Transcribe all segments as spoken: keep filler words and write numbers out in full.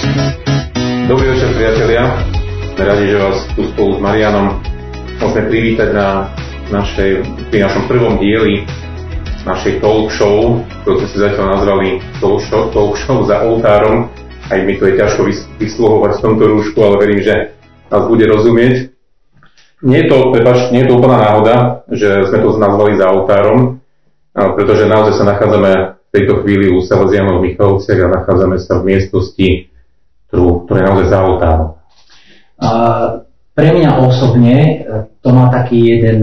Dobrý večer, priatelia. Sme radi, že vás tu spolu s Marianom môžeme privítať na našej, pri našom prvom dieli našej talk show, ktorú sme si zatiaľ nazvali talk show, talk show za oltárom. Aj mi to je ťažko vyslovovať v tomto rúšku, ale verím, že nás bude rozumieť. Nie je to, prepáč, nie je to úplná náhoda, že sme to nazvali za oltárom, pretože naozaj sa nachádzame v tejto chvíli u Salesianov v Michalovciach a nachádzame sa v miestnosti, ktorú, ktorá je naozaj za oltárom. A pre mňa osobne to má taký jeden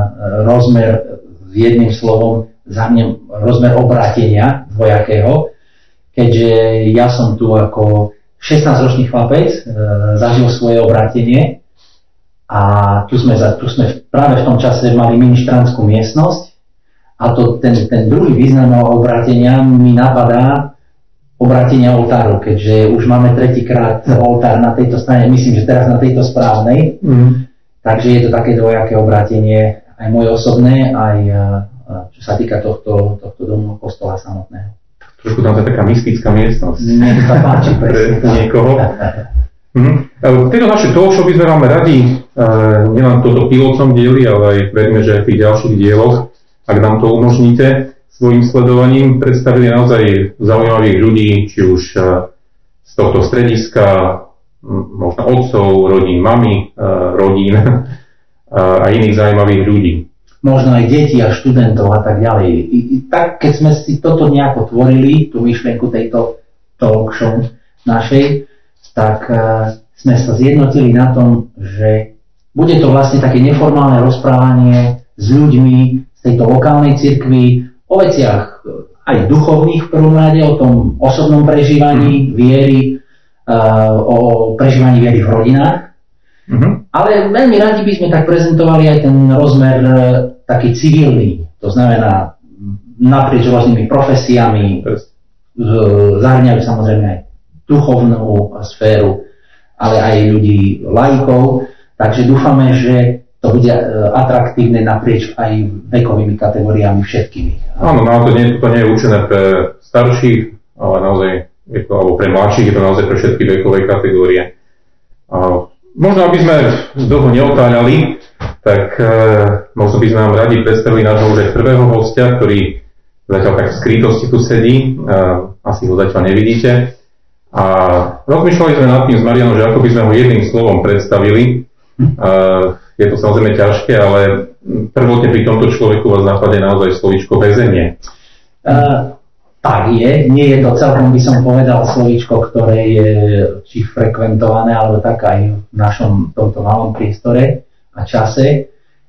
rozmer, s jedným slovom, za mňa rozmer obrátenia dvojakého, keďže ja som tu ako šestnásťročný chlapec, zažil svoje obrátenie a tu sme, tu sme práve v tom čase mali ministrantskú miestnosť a to, ten, ten druhý význam obrátenia mi napadá obrátenia oltáru, keďže už máme tretíkrát oltár na tejto strane, myslím, že teraz na tejto správnej, mm. takže je to také dvojaké obrátenie, aj moje osobné, aj čo sa týka tohto, tohto domu kostola samotného. Trošku tam je taká mystická miestnosť. Nech sa páči, pre niekoho. mm. V tejto našej talk show by sme vám radi, uh, nielen toto pilotnom dieli, ale aj veríme, že aj v tých ďalších dieloch, ak nám to umožníte, svojím sledovaním predstavili naozaj zaujímavých ľudí, či už z tohto strediska, možno otcov, rodín, mami, rodín a iných zaujímavých ľudí. Možno aj deti a študentov a tak ďalej. I, tak keď sme si toto nejako tvorili, tú myšlienku tejto talk show našej, tak uh, sme sa zjednotili na tom, že bude to vlastne také neformálne rozprávanie s ľuďmi z tejto lokálnej cirkvi, o veciach aj duchovných v prvom rade, o tom osobnom prežívaní viery, uh, o prežívaní viery v rodinách. Mm-hmm. Ale veľmi radi by sme tak prezentovali aj ten rozmer uh, taký civilný. To znamená naprieč rôznymi profesiami, yes. uh, zahrňajú samozrejme aj duchovnú sféru, ale aj ľudí laikov. Takže dúfame, že to bude atraktívne naprieč aj vekovými kategóriami všetkými. Áno, no to nie, to nie je určené pre starších, ale naozaj je to, alebo pre mladších, je to naozaj pre všetky vekové kategórie. A možno, aby sme dlho neotáľali, tak e, možno by sme vám radi predstavili nášho už aj prvého hostia, ktorý zatiaľ tak v skrytosti tu sedí, e, asi ho zatiaľ nevidíte. A rozmýšľali sme nad tým s Marianom, že ako by sme ho jedným slovom predstavili. E, Je to samozrejme ťažké, ale prvotne pri tomto človeku vás napadne naozaj slovíčko väzenie. Uh, tak je. Nie je to celkom, by som povedal, slovíčko, ktoré je či frekventované, alebo tak aj v našom tomto malom priestore a čase.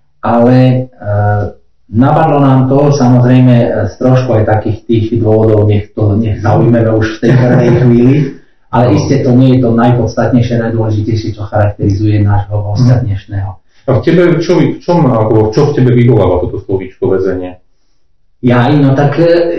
Ale uh, napadlo nám to samozrejme z trošku aj takých tých dôvodov, nech to nech zaujmeme už v tej prvej chvíli. Ale iste to nie je to najpodstatnejšie, najdôležitejšie, čo charakterizuje nášho hostia dnešného. A v tebe, čo, v čom, alebo čo v tebe vyvoláva toto slovíčko väzenie? Ja, no tak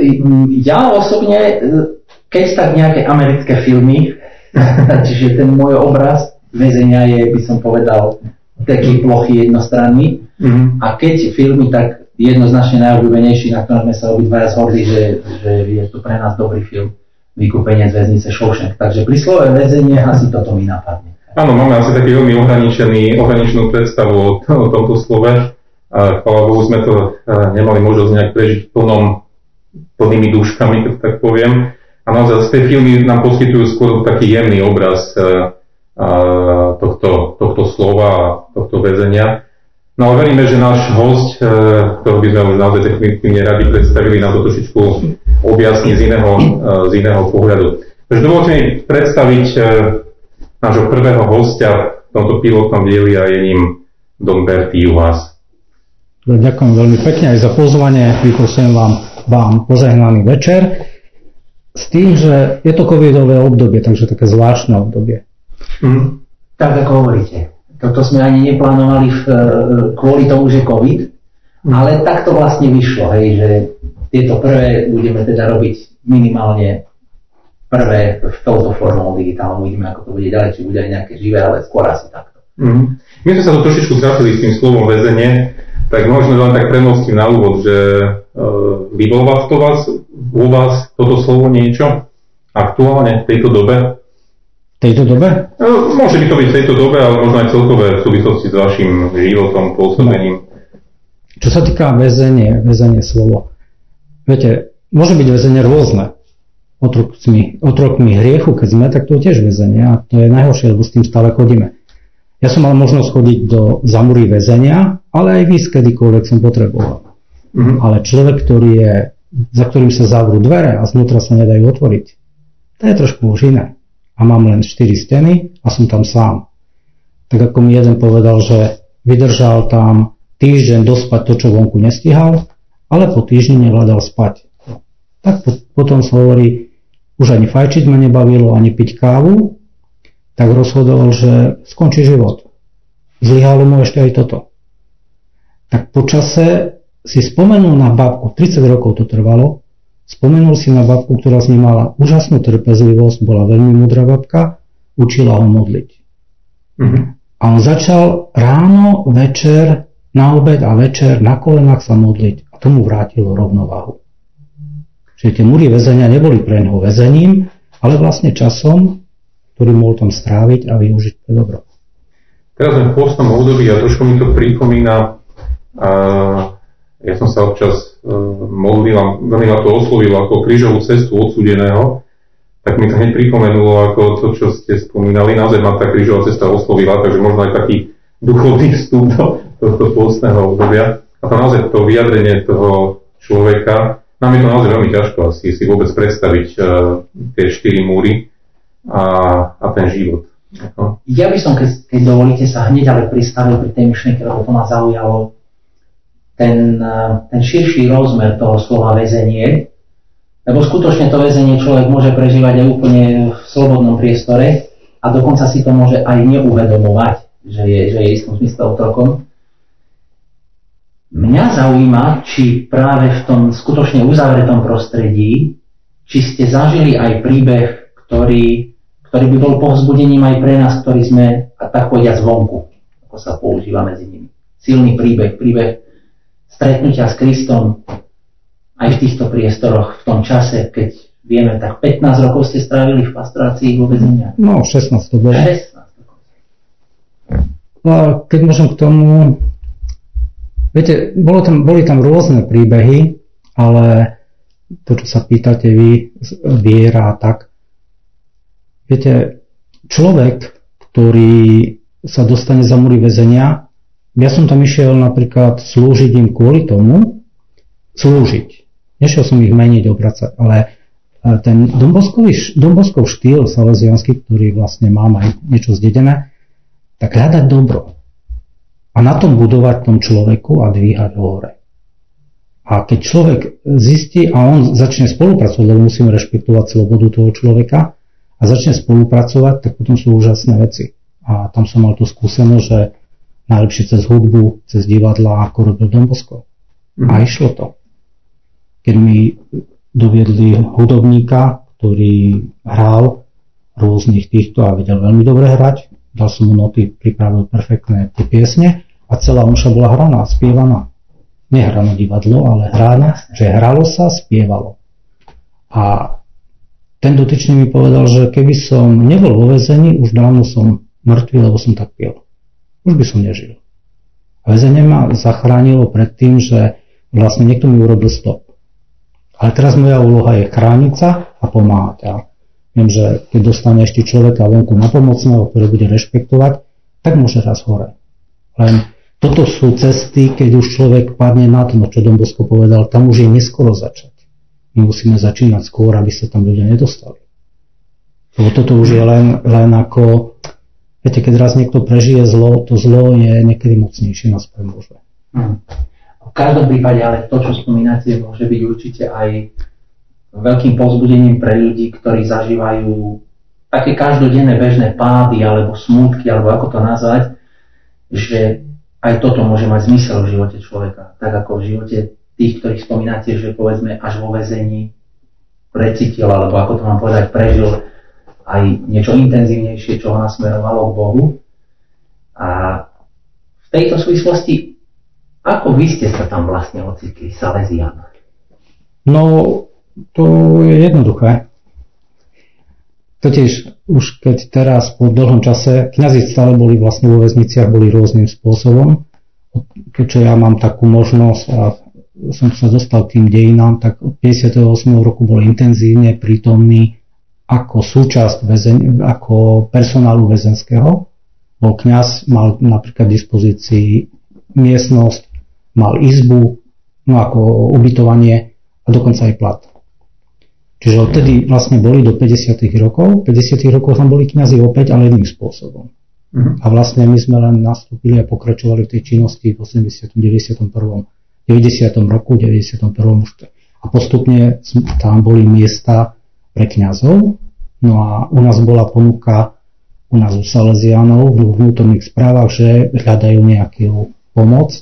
ja osobne, keď tak nejaké americké filmy, čiže ten môj obraz väzenia je, by som povedal, taký plochý jednostranný. Mm-hmm. A keď filmy, tak jednoznačne najobľúbenejší, na ktorom sme sa obidvaja zhodli, že, že je to pre nás dobrý film, Vykúpenie z väznice Shawshank. Takže pri slove väzenie asi toto mi napadne. Áno, máme asi taký veľmi ohraničený, ohraničenú predstavu o, o tomto slove. A chvála Bohu, sme to nemali možnosť nejak prežiť plnom, plnými dúškami, tak poviem. A naozaj z tej filmy nám poskytujú skôr taký jemný obraz a, a, tohto, tohto slova a tohto väzenia. No ale veríme, že náš hosť, ktorého by sme naozaj definitívne radi predstavili, nám to trošičku objasní z iného, z iného pohľadu. Takže dovolte mi predstaviť nášho prvého hostia v tomto pilotnom dieli a je ním Don Bertie Juhás. Ďakujem veľmi pekne aj za pozvanie. Vyprosujem vám, vám požehnaný večer. S tým, že je to covidové obdobie, takže také zvláštne obdobie. Mm. Tak ako hovoríte. Toto sme ani neplánovali v, kvôli tomu, že COVID, ale tak to vlastne vyšlo, hej, že tieto prvé budeme teda robiť minimálne prvé v touto formou digitálnou. Uvidíme, ako to bude ďalej, či bude aj nejaké živé, ale skôr asi takto. Mm. My sme sa to trošičku zrátili s tým slovom väzenie, tak možno len tak premostím na úvod, že e, vyvolá to vás, u vás toto slovo niečo aktuálne v tejto dobe? tejto dobe? No, môže by to byť v tejto dobe, ale možno aj celkové v súvislosti s vašim životom, pôsobením. No. Čo sa týka väzenie, väzenie slovo. Viete, môže byť väzenie rôzne. Otrokmi, otrokmi hriechu, keď sme, tak to je tiež väzenie a to je najhoršie, lebo s tým stále chodíme. Ja som mal možnosť chodiť do zamúry väzenia, ale aj výsť kedykoľvek som potreboval. Mm-hmm. Ale človek, ktorý je, za ktorým sa zavrú dvere a znútra sa nedajú otvoriť, to je trošku už iné. A mám len štyri steny a som tam sám. Tak ako mi jeden povedal, že vydržal tam týždeň dospať to, čo vonku nestihal, ale po týždni nevládal spať. Tak po, potom sa hovorí, už ani fajčiť ma nebavilo, ani piť kávu, tak rozhodoval, že skončí život. Zlyhalo mu ešte aj toto. Tak po čase si spomenul na babku, tridsať rokov to trvalo, spomenul si na babku, ktorá s ním mala úžasnú trpezlivosť, bola veľmi múdra babka, učila ho modliť. Mm-hmm. A on začal ráno, večer, na obed a večer na kolenách sa modliť a tomu vrátilo rovnováhu. Čiže tie múry väzenia neboli pre neho väzením, ale vlastne časom, ktorý mohol tam stráviť a využiť pre dobro. Teraz sme v pôstnom období a trošku mi to pripomína, uh, ja som sa občas uh, modlil a veľmi ma to oslovilo ako krížovú cestu odsúdeného, tak mi to hneď pripomenulo ako to, čo ste spomínali. Naozaj ma tá krížová cesta oslovila, takže možno aj taký duchovný vstup do tohto pôstneho obdobia. A to naozaj to vyjadrenie toho človeka, nám je to naozaj veľmi ťažko asi si vôbec predstaviť uh, tie štyri múry a, a ten život. Ako? Ja by som, keď, keď dovolíte, sa hneď ale pristavil pri tej myšlienke, lebo to ma zaujalo, ten, ten širší rozmer toho slova väzenie, lebo skutočne to väzenie človek môže prežívať aj úplne v slobodnom priestore a dokonca si to môže aj neuvedomovať, že je, že je istom zmysle otrokom. Mňa zaujíma, či práve v tom skutočne uzavretom prostredí, či ste zažili aj príbeh, ktorý, ktorý by bol povzbudením aj pre nás, ktorí sme, tak povediať, zvonku, ako sa používa medzi nimi. Silný príbeh, príbeh stretnutia s Kristom aj v týchto priestoroch, v tom čase, keď vieme, tak pätnásť rokov ste strávili v pastorácii vo väzeniach. No, šestnásť to bolo. šestnásť rokov. No, keď môžem k tomu, viete, bolo tam, boli tam rôzne príbehy, ale to, čo sa pýtate vy, viera a tak, viete, človek, ktorý sa dostane za múry väzenia, ja som tam išiel napríklad slúžiť im kvôli tomu, slúžiť. Nešiel som ich meniť, obracať, ale ten Domboskov štýl salesiansky, ktorý vlastne mám aj niečo zdedené, tak hľadať dobro. A na tom budovať tom človeku a dvíhať ho hore. A keď človek zistí a on začne spolupracovať, lebo musíme rešpektovať slobodu toho človeka a začne spolupracovať, tak potom sú úžasné veci. A tam som mal tú skúsenosť, že najlepšie cez hudbu, cez divadlá, ako robil Dombosko. Mm. A išlo to. Keď mi doviedli hudobníka, ktorý hral rôznych týchto a vedel veľmi dobre hrať, dal som mu noty, pripravil perfektné tie piesne a celá omša bola hraná, spievaná. Nehrané divadlo, ale hrané, že hralo sa, spievalo. A ten dotyčný mi povedal, že keby som nebol vo väzení, už dávno som mŕtvy, lebo som tak piel. Už by som nežil. A väzenie ma zachránilo pred tým, že vlastne niekto mi urobil stop. Ale teraz moja úloha je chrániť sa a pomáhať. A viem, že keď dostane ešte človeka vonku na pomocného, ktorý bude rešpektovať, tak môže raz hore. Len toto sú cesty, keď už človek padne na dno, čo Dombosko povedal, tam už je neskoro začať. My musíme začínať skôr, aby sa tam ľudia nedostali. Lebo toto už je len, len ako... Viete, keď raz niekto prežije zlo, to zlo je niekedy mocnejšie na svoje môže. Hmm. V každom prípade, ale to, čo spomínate, môže byť určite aj veľkým povzbudením pre ľudí, ktorí zažívajú také každodenné bežné pády, alebo smútky, alebo ako to nazvať, že aj toto môže mať zmysel v živote človeka. Tak ako v živote tých, ktorých spomínate, že povedzme až vo väzení precítil, alebo ako to mám povedať, prežil aj niečo intenzívnejšie, čo ho nasmerovalo k Bohu. A v tejto súvislosti, ako vy ste sa tam vlastne ocitli, Salesián? No, to je jednoduché. totiž už keď teraz po dlhom čase, kňazi stále boli vlastne vo väzniciach, boli rôznym spôsobom. Keďže ja mám takú možnosť a som sa dostal k tým dejinám, tak od päťdesiateho ôsmeho roku bol intenzívne prítomný ako súčasť väzeň, ako personálu väzenského. Bol kňaz, mal napríklad v dispozícii miestnosť, mal izbu, no ako ubytovanie a dokonca aj plat. Čiže odtedy vlastne boli do päťdesiatych rokov. V päťdesiatych rokoch tam boli kňazi opäť, ale iným spôsobom. Uh-huh. A vlastne my sme len nastúpili a pokračovali v tej činnosti v osemdesiatom, deväťdesiatom prvom, deväťdesiatom roku, deväťdesiatom prvom už. A postupne tam boli miesta pre kňazov. No a u nás bola ponuka u nás u Salesiánov v vnútorných správach, že hľadajú nejakú pomoc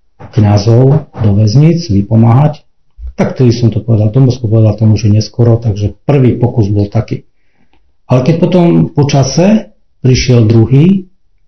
kňazov do väzníc, vypomáhať. Tak tedy som to povedal, Tomosko povedal tomu, že neskoro, takže prvý pokus bol taký. Ale keď potom po čase prišiel druhý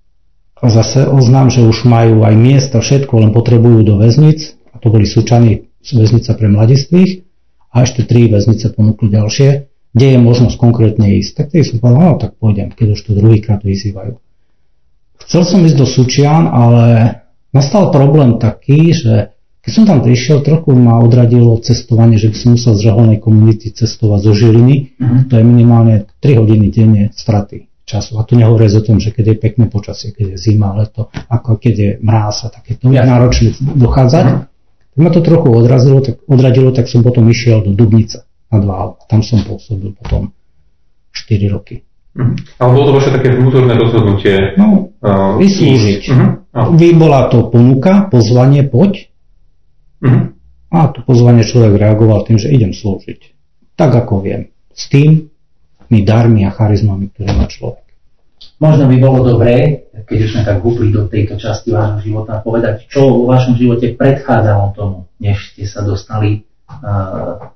a zase oznám, že už majú aj miesta, všetko, len potrebujú do väznic, a to boli Súčany, väznica pre mladistvých, a ešte tri väznice ponúkli ďalšie, kde je možnosť konkrétne ísť. Tak tedy som povedal, no tak pôjdem, keď už to druhýkrát vyzývajú. Chcel som ísť do Súčian, ale nastal problém taký, že keď som tam prišiel, trochu ma odradilo cestovanie, že by som musel z reholnej komunity cestovať zo Žiliny. Uh-huh. To je minimálne tri hodiny denne straty času. A tu nehovoriac o tom, že keď je pekné počasie, keď je zima, leto, ako keď je mráz a také to je náročné dochádzať. Uh-huh. Keď ma to trochu odrazilo, tak, odradilo, tak som potom išiel do Dubnice nad Váhom. Tam som pôsobil potom štyri roky. Uh-huh. Ale bolo to vaše také vnútorné rozhodnutie? No, uh, vyslúžiť. Uh-huh. Uh-huh. Vy bola to ponuka, pozvanie, poď. Uh-huh. A to pozvanie človek reagoval tým, že idem slúžiť. Tak ako viem. S tým mi darmi a charizmami, ktoré má človek. Možno by bolo dobré, keď už sme tak húpli do tejto časti vášho života, povedať, čo vo vašom živote predchádzalo tomu, než ste sa dostali uh,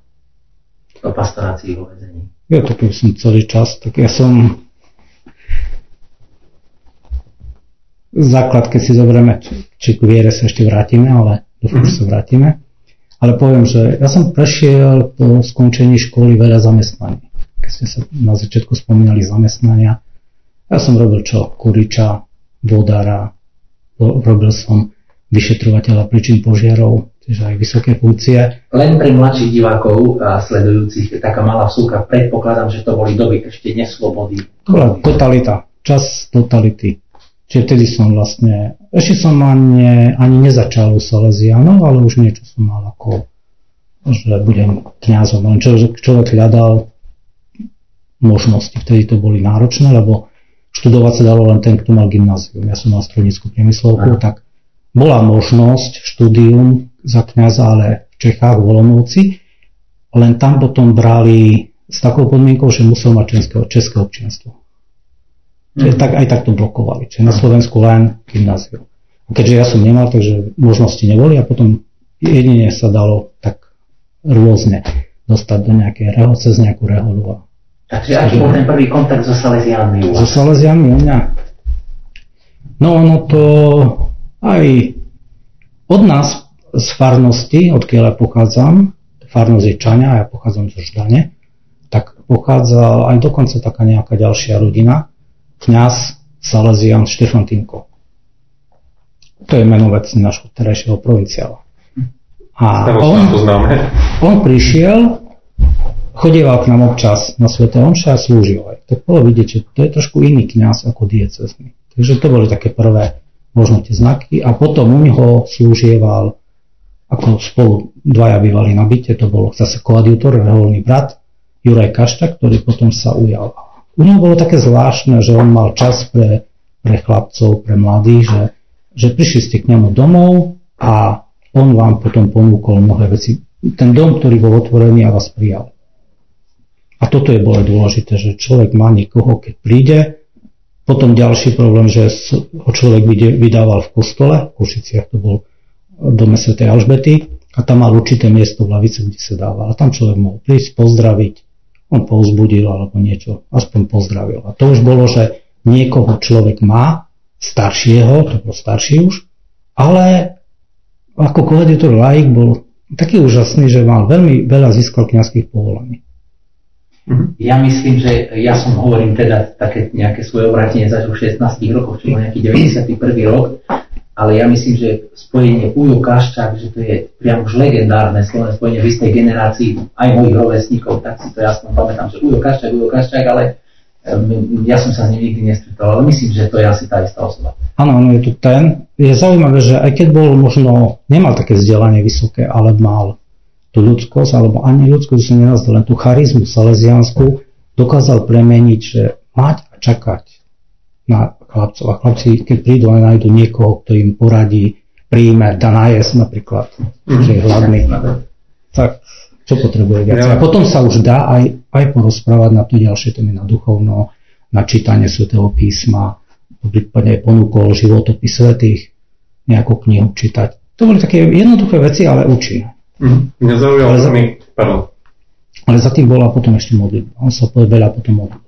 do pastorácii vo väzení. Ja to keď som celý čas, tak ja som základ, keď si zoberieme, či k viere sa ešte vrátime, ale dúfam, že sa vrátime. Ale poviem, že ja som prešiel po skončení školy veľa zamestnaní. Keď ste sa na začiatku spomínali zamestnania, ja som robil čo? Kuriča, vodára, robil som vyšetrovateľa príčin požiarov, čiže aj vysoké funkcie. Len pre mladších divákov a sledujúcich taká malá vsúka, predpokladám, že to boli doby ešte neslobody. To bola totalita, čas totality. Čiže vtedy som vlastne, ešte som ani, ani nezačal u Salesiánov, ale už niečo som mal ako, že budem kňazom. Len človek, človek hľadal možnosti, vtedy to boli náročné, lebo študovať sa dalo len ten, kto mal gymnázium. Ja som mal strojnícku priemyslovku, tak bola možnosť štúdium za kňaza, ale v Čechách, v Olomouci, len tam potom brali s takou podmienkou, že musel mať české, české občianstvo. Čiže tak, aj tak to blokovali. Čiže na Slovensku len gymnázium. A keďže ja som nemal, takže možnosti neboli a potom jedine sa dalo tak rôzne dostať do nejakej reho, cez nejakú reholu. Takže aký bol ten prvý kontakt so Salesiánmi? So Salesiánmi u mňa? No ono to aj od nás z farnosti, odkiaľ ja pochádzam, farnosť je Čaňa a ja pochádzam zo Ždane, tak pochádza aj dokonca taká nejaká ďalšia rodina, kňaz Salesián Štefan Týmko. To je meno vecný nášho terajšieho provinciála. A on, on prišiel, chodieval k nám občas na sväté omše a slúžil aj. Tak bolo vidieť, že to je trošku iný kňaz ako diecézny. Takže to boli také prvé možno tie znaky. A potom u neho slúžieval, ako spolu dvaja bývali na byte, to bol zase koadjutor, reholný brat, Juraj Kašta, ktorý potom sa ujal. U neho bolo také zvláštne, že on mal čas pre, pre chlapcov, pre mladých, že, že prišli ste k nemu domov a on vám potom ponúkol mnohé veci. Ten dom, ktorý bol otvorený a vás prijal. A toto je bolo dôležité, že človek má niekoho, keď príde. Potom ďalší problém, že ho človek vydával v kostole, v Košiciach to bol v dome svätej Alžbety a tam mal určité miesto v lavici, kde sa dával. A tam človek mohol prísť, pozdraviť, on povzbudil alebo niečo, aspoň pozdravil. A to už bolo, že niekoho človek má, staršieho, to bol starší už, ale ako koadjutor laik bol taký úžasný, že mal veľmi veľa získal kňazských povolaní. Mm-hmm. ja myslím, že ja som hovorím teda také nejaké svoje obratenie zažil v šestnástich rokoch, čo bol nejaký deväťdesiaty prvý rok, ale ja myslím, že spojenie Ujo Kaščák, že to je priam už legendárne slovné spojenie v istej generácii aj mojich rovesníkov, tak si to jasno pamätám, že Ujo Kaščák, Ujo Kaščák, ale ja som sa s ním nikdy nestretol, ale myslím, že to je asi tá istá osoba. Áno, áno, je tu ten. Je zaujímavé, že aj keď bol možno, nemal také vzdelanie vysoké, ale mal tú ľudskosť, alebo ani ľudskosť, som nenazdal, len tú charizmu salesiansku, dokázal premeniť, že mať a čakať na chlapcov. A chlapci, keď prídu a nájdu niekoho, kto im poradí, príjme, dá najesť napríklad, mm. že je hladný, tak čo potrebuje viac. A potom sa už dá aj, aj porozprávať na to ďalšie témy, na duchovno, na čítanie svätého písma, prípadne ponúkol životopis svätých, nejakú knihu čítať. To boli také jednoduché veci, ale učí. Mm. Mňa zaujalo ale, mi, pardon. Ale za tým bola potom ešte modlitba. On sa veľa potom modlil.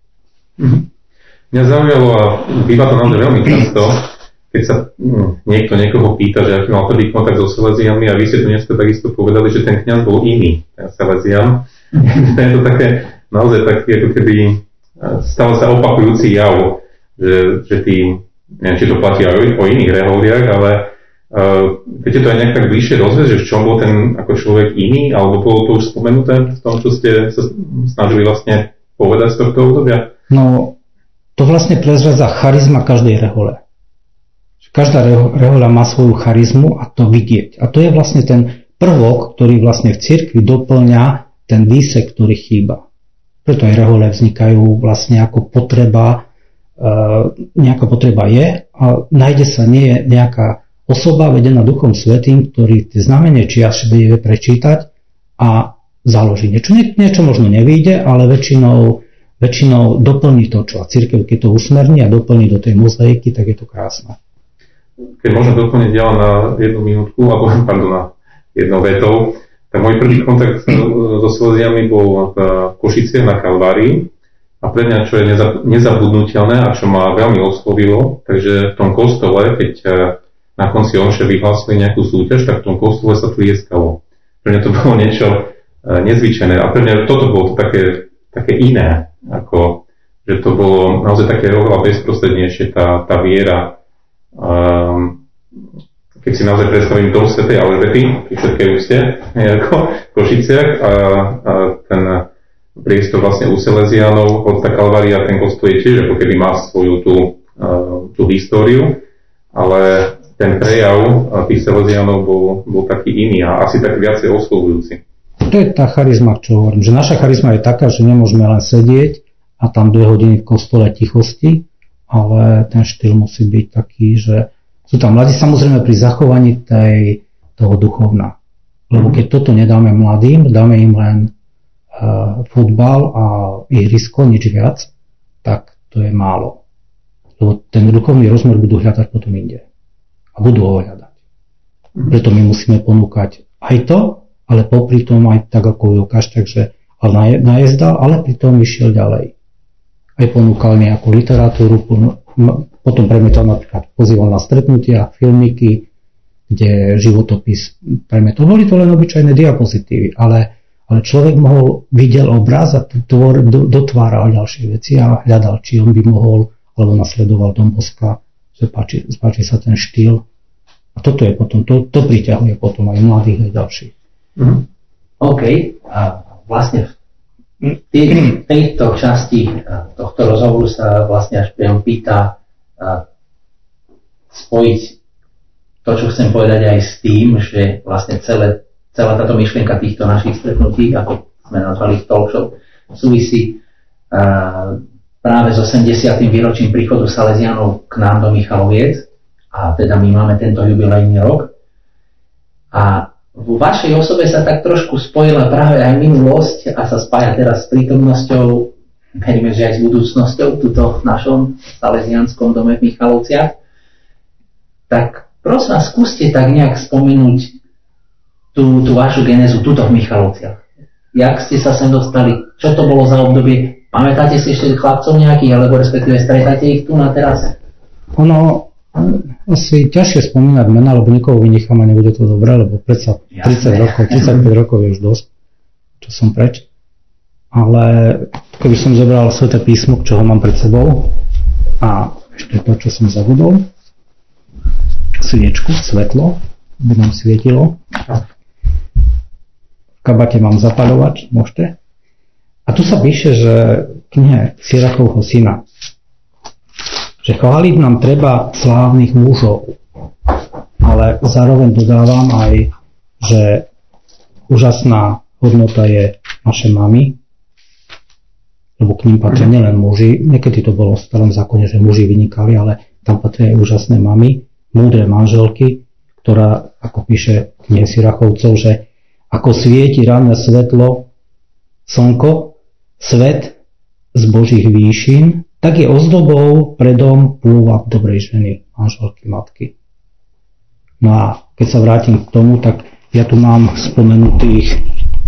Mm. Mňa zaujalo, a býva to naozaj veľmi často, keď sa hm, niekto niekoho pýta, že aký mal prvý kontakt so Salesianmi, a vy ste tu dneska takisto povedali, že ten kňaz bol iný, ten Salesian. Je to také, naozaj taký, ako keby stále sa opakujúci jav, že, že tí, neviem, či to platí aj o iných reholiach, ale Uh, viete to aj nejak tak bližšie rozviesť, že v čom bol ten ako človek iný, alebo bolo to už spomenuté v tom, čo ste sa snažili vlastne povedať z tohto obdobia? No, to vlastne prezradza charizma každej rehole. Každá rehoľa má svoju charizmu a to vidieť. A to je vlastne ten prvok, ktorý vlastne v cirkvi doplňa ten výsek, ktorý chýba. Preto aj rehole vznikajú vlastne ako potreba, uh, nejaká potreba je a nájde sa nie nejaká osoba vedená Duchom Svätým, ktorý tie znamenie čias vie prečítať a založí niečo. Nie, niečo možno nevyjde, ale väčšinou, väčšinou doplní to, čo a cirkev, keď to usmerní a doplní do tej mozaiky, tak je to krásne. Keď môžem doplniť ďalej na jednu minútku, alebo pardon, na jednou vetou, tak môj prvý kontakt so Salesianmi bol v Košiciach na Kalvárii a pre mňa, čo je nezabudnutelné a čo ma veľmi oslovilo, takže v tom kostole, keď na konci omše vyhlásili nejakú súťaž, tak v tom kostole sa tlieskalo. Pre mňa to bolo niečo uh, nezvyčajné. A pre mňa toto bolo to také, také iné, ako, že to bolo naozaj také oveľa bezprostrednejšie, tá, tá viera. Um, keď si naozaj predstavím dom svätej Alžbety, pri všetkej úcte, ako v Košiciach, a, a ten priestor vlastne u Salesianov od tá Kalvária, ten kostol je tiež ako keby má svoju tú, uh, tú históriu, ale ten prejav tých Salesianov bol, bol taký iný a asi tak viacej oslovujúci. To je tá charizma, čo hovorím, že naša charizma je taká, že nemôžeme len sedieť a tam dve hodiny v kostole tichosti, ale ten štýl musí byť taký, že sú tam mladí, samozrejme pri zachovaní tej, toho duchovna. Lebo keď toto nedáme mladým, dáme im len uh, futbal a ihrisko, nič viac, tak to je málo. Lebo ten duchovný rozmer budú hľadať potom inde. A budú ho hľadať. Preto my musíme ponúkať aj to, ale popri tom aj tak ako Ujo Kaščák, že najezdal, ale pritom išiel ďalej. Aj ponúkal nejakú literatúru, potom premietal napríklad, pozýval na stretnutia, filmiky, kde životopis premietal. Boli to len obyčajné diapozitívy, ale, ale človek mohol, videl obraz a tvor, do, dotváral ďalšie veci a hľadal, či on by mohol, alebo nasledoval Dom Boska, že páči, páči sa ten štýl. A toto je potom, to, to priťahuje potom aj mladých, aj ďalších. Mm. OK. A vlastne v tej, tejto časti tohto rozhovoru sa vlastne až priam pýta spojiť to, čo chcem povedať aj s tým, že vlastne celé, celá táto myšlienka týchto našich stretnutí, ako sme nazvali talk show, súvisí uh, práve s osemdesiatym výročím príchodu Salesianov k nám do Michaloviec, a teda my máme tento jubilejný rok. A vo vašej osobe sa tak trošku spojila práve aj minulosť a sa spája teraz s prítomnosťou, veríme, že aj s budúcnosťou tuto v našom salesianskom dome v Michalovciach. Tak prosím vás, skúste tak nejak spomenúť tú, tú vašu genézu tuto v Michalovciach. Jak ste sa sem dostali? Čo to bolo za obdobie? Pamätáte si ešte chlapcov nejakých, alebo respektíve stretáte ich tu na teraz? Ono, asi ťažšie spomínať mena, lebo nikoho vynechám a nebude to dobré, lebo predsa tridsať rokov, tridsaťpäť rokov je už dosť, čo som preč. Ale keby som zobral Sväté písmo, čo ho mám pred sebou, a ešte to, čo som zabudol, sviečku, svetlo, by nám svietilo. V kabate mám zapaľovač, môžete. A tu sa píše, že knihe Sirachovho syna, že chváliť nám treba slávnych mužov, ale zároveň dodávam aj, že úžasná hodnota je naše mamy, lebo k ním patria nielen muži, niekedy to bolo v starom zákone, že muži vynikali, ale tam patria aj úžasné mamy, múdre manželky, ktorá, ako píše knihe Sirachovcov, že ako svieti ranné svetlo, slnko, svet z Božích výšin, tak je ozdobou pre dom plúva dobrej ženy, manželky, matky. No a keď sa vrátim k tomu, tak ja tu mám spomenutých,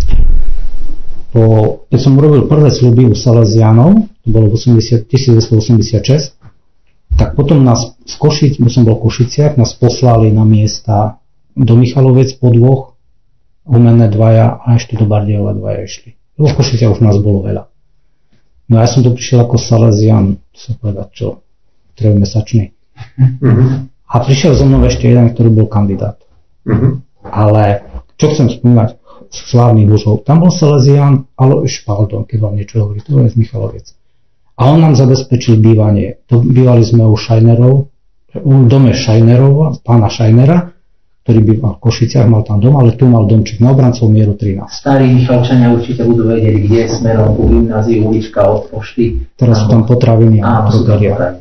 po, keď som urobil prvé sľuby u Salesiánov, to bolo v tisícdeväťstoosemdesiatšesť, tak potom nás z Košic, bo som bol v Košiciach, nás poslali na miesta do Michalovec po dvoch, Humenné dvaja a ešte do Bardejova dvaja išli. Lebo v Košiciach už nás bolo veľa. No a ja som tu prišiel ako Salesián, sa povedať čo, trojmesačný. Mm-hmm. A prišiel so mnou ešte jeden, ktorý bol kandidát. Mm-hmm. Ale čo chcem spomínať, slávnych mužov, tam bol Salesián Alojz Špaldon, keď vám niečo hovorí, to je z Michaloviec. A on nám zabezpečil bývanie. To bývali sme u Šajnerov, u dome Šajnerov, pána Šajnera, ktorý býval v Košiciach, mal tam dom, ale tu mal domček na Obrancov mieru trinásť. Starí Michalčania určite budú vedieť, kde je smerom ku gymnáziu, ulička od pošty. Teraz sú tam potraviny a drogeria.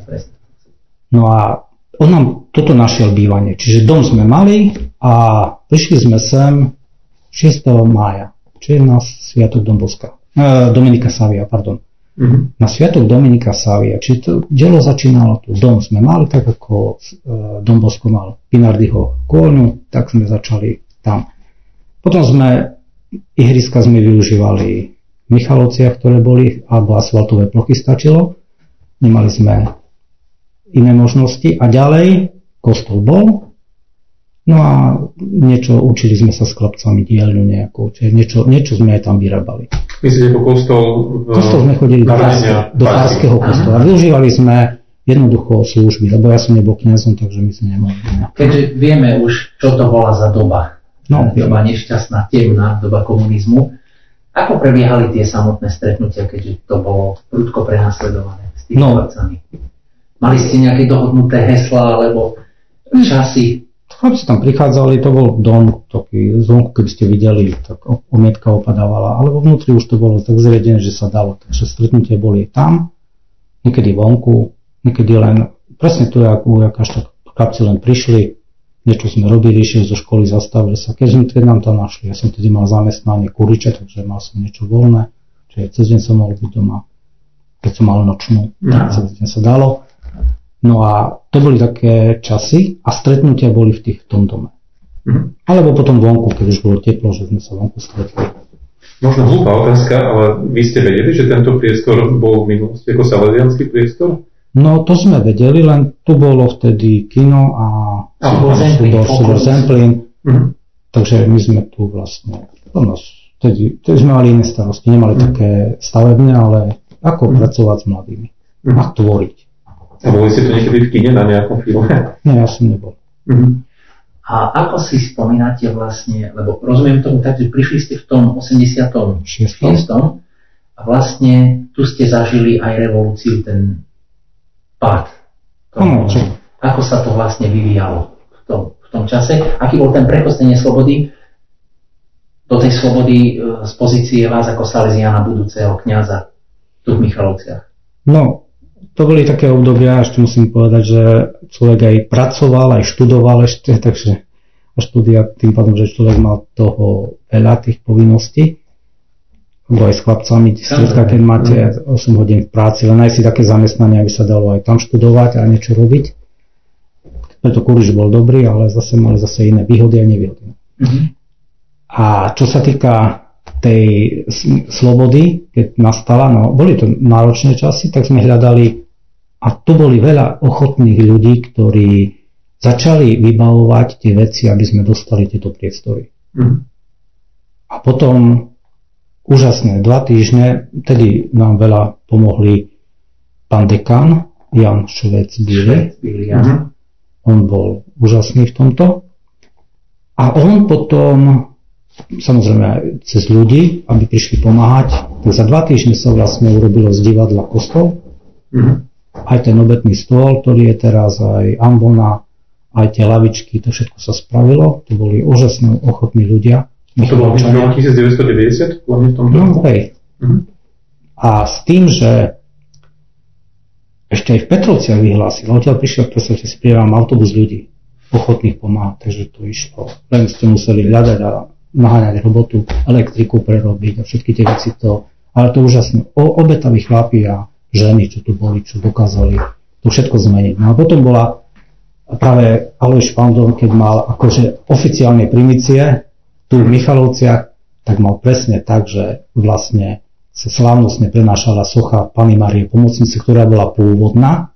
No a on nám toto našiel bývanie. Čiže dom sme mali a prišli sme sem šiesteho mája, čo je na sviatok Domboska. E, Dominika Savia, pardon. Mm-hmm. Na sviatok Dominika Savia. Čiže to dielo začínalo tu. Dom sme mali, tak ako e, Dombosko mal Pinardyho kôľňu, tak sme začali tam. Potom sme, ihriska sme využívali v Michalovciach, ktoré boli, alebo asfaltové plochy stačilo. Nemali sme iné možnosti. A ďalej kostol bol. No a niečo, učili sme sa s chlapcami dielňu nejakou, čiže niečo, niečo sme aj tam vyrábali. Myslíte, ako kostol? V... Kostol sme chodili do, Farske, do Farského kostola. Využívali sme jednoducho služby, lebo ja som nebol kňazom, takže my sme nemohli. Keďže vieme už, čo to bola za doba, no, doba nešťastná, temná, doba komunizmu, ako prebiehali tie samotné stretnutia, keďže to bolo prudko prenasledované s tými no. chlapcami? Mali ste nejaké dohodnuté heslá, alebo časy? Chlapci tam prichádzali, to bol dom, taký zvonku, keby ste videli, tak omietka opadávala, ale vo vnútri už to bolo tak zriadené, že sa dalo, takže stretnutie boli tam, niekedy vonku, niekedy len, presne tu, ako jakáž tak chlapci len prišli, niečo sme robili, išli zo školy, zastavili sa, keď sme keď nám tam našli, ja som tedy mal zamestnanie kuriče, takže mal som niečo voľné, čiže cez deň som mohol byť doma, keď som mal nočnú, no. Cez deň sa dalo. No a to boli také časy a stretnutia boli v, tých, v tom dome. Mm-hmm. Alebo potom vonku, keď už bolo teplo, že sme sa vonku stretli. Možno hlúpa otázka, ale vy ste vedeli, že tento priestor bol v minulosti ako salesiansky priestor? No to sme vedeli, len tu bolo vtedy kino a tu bol Zemplín. Mm-hmm. Takže my sme tu vlastne, no, vtedy, vtedy sme mali iné starosti, nemali mm-hmm. také stavebné, ale ako mm-hmm. pracovať s mladými mm-hmm. a tvoriť. A boli ste tu niekedy v kine na nejakom filme? Nie, ja som nebol. Mm-hmm. A ako si spomínate vlastne, lebo rozumiem tomu tak, že prišli ste v tom osemdesiatom šiestom a vlastne tu ste zažili aj revolúciu, ten pád. No, ako sa to vlastne vyvíjalo v tom, v tom čase? Aký bol ten prechod z tej neslobody do tej slobody z pozície vás ako Salesiána, budúceho kňaza tu v Michalovciach? No, to boli také obdobia, ešte musím povedať, že človek aj pracoval, aj študoval ešte, takže a štúdia tým pádom, že človek mal toho veľa tých povinností, lebo aj s chlapcami, stredka, keď máte osem hodín v práci, len aj si také zamestnanie, aby sa dalo aj tam študovať a niečo robiť. Preto kuriš bol dobrý, ale zase mali zase iné výhody a nevýhody. Mm-hmm. A čo sa týka tej slobody, keď nastala, no boli to náročné časy, tak sme hľadali a tu boli veľa ochotných ľudí, ktorí začali vybavovať tie veci, aby sme dostali tieto priestory. Mm. A potom úžasné. Dva týždne, tedy nám veľa pomohli pán dekan Jan Švec Bíly. Uh-huh. On bol úžasný v tomto. A on potom, samozrejme cez ľudí, aby prišli pomáhať, tak za dva týždne sa vlastne urobilo z divadla kostol. Uh-huh. Aj ten obetný stôl, ktorý je teraz, aj ambona, aj tie lavičky, to všetko sa spravilo. To boli úžasné, ochotní ľudia. To bolo v devätnásťstodeväťdesiat? No, hej. Uh-huh. A s tým, že ešte aj v Petrovciach vyhlásil, odtiaľ prišiel v podstate si prijavám autobus ľudí, ochotných pomáhať, takže to išlo. Len ste museli hľadať a naháňať robotu, elektriku prerobiť a všetky tie veci to, ale to úžasné. O, obetaví chlapi a ženy, čo tu boli, čo dokázali to všetko zmeniť. No a potom bola práve Alojz Špandl, keď mal akože oficiálne primície tu v Michalovciach, tak mal presne tak, že vlastne sa slávnostne prenášala socha Panny Márie Pomocnice, ktorá bola pôvodná.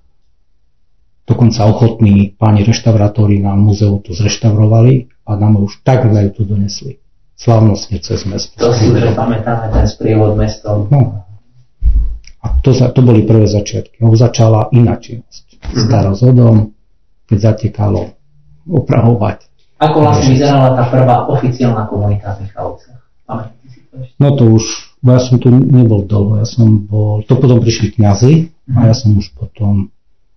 Dokonca ochotní páni reštaurátori na múzeu to zreštaurovali a nám už tak veľa tu donesli. Slávnostne cez mesto. To si už pamätáme, ten sprievod mestom. No. A to, to boli prvé začiatky. On začala iná činnosť. Starozodom, keď zatekalo opravovať. Ako vlastne vyzerala tá prvá oficiálna komunita v Michalovciach? Pamätáte si to ešte? No to už, bo ja som tu nebol dlho, ja som bol, to potom prišli kňazi a ja som už potom,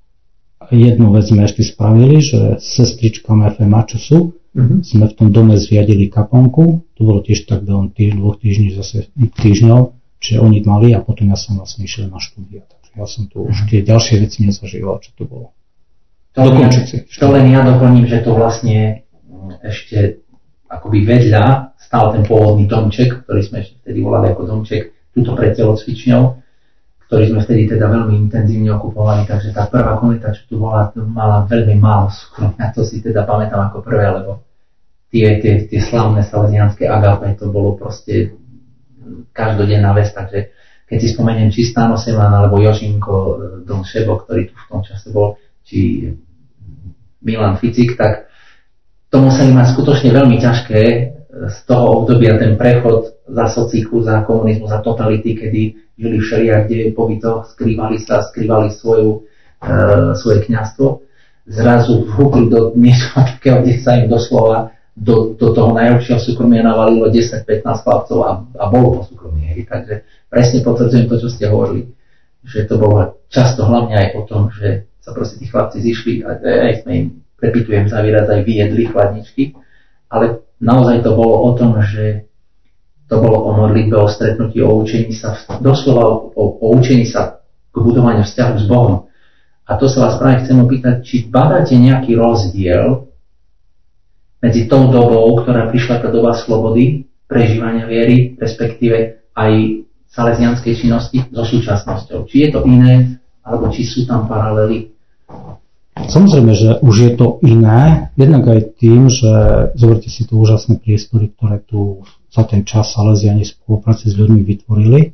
jednu vec sme ešte spravili, že s sestričkami ef em á, čo sú, uh-huh. sme v tom dome zriadili kaponku, to bolo tiež tak behom tých dvoch týždňov, zase týždňov, čiže oni mali a potom ja som vlastne išiel na štúdia, takže ja som tu uh-huh. už tie ďalšie veci nezažíval, čo to bolo. To, ja, to len ja doplním, že to vlastne ešte akoby vedľa stál ten pôvodný domček, ktorý sme ešte vtedy volali ako domček, túto pred telocvičňou, ktorý sme vtedy teda veľmi intenzívne okupovali, takže tá prvá komunita, čo tu bola, mala veľmi málo súkromia, to si teda pamätám ako prvé, lebo tie, tie, tie slavné salesianské agape, to bolo proste každodenná vec, takže keď si spomeniem či Stano Seman, alebo Jožinko Don Šebo, ktorý tu v tom čase bol, či Milan Ficik, tak to museli mať skutočne veľmi ťažké z toho obdobia ten prechod za sociku, za komunizmu, za totality, kedy žili všelijakde po bytoch, skrývali sa, skrývali svoju, e, svoje kňazstvo. Zrazu vhúkli do niečo takého, kde sa im doslova do, do toho najlepšieho súkromia navalilo desať pätnásť chlapcov a, a bolo po súkromí. Takže presne potvrdzujem to, čo ste hovorili, že to bolo často hlavne aj o tom, že sa proste tí chlapci zišli a aj sme im, prepitujem zavírať, aj vyjedli chladničky, ale naozaj to bolo o tom, že to bolo o modlitbe, o stretnutí, o učení sa, doslova o, o učení sa k budovaniu vzťahu s Bohom. A to sa vás práve chcem opýtať, či badáte nejaký rozdiel medzi tou dobou, ktorá prišla tá doba slobody, prežívania viery, respektíve aj salesianskej činnosti so súčasnosťou. Či je to iné, alebo či sú tam paralely? Samozrejme, že už je to iné, jednak aj tým, že zoberte si to úžasné priestory, ktoré tu za ten čas Salesiani v spolupráci s ľuďmi vytvorili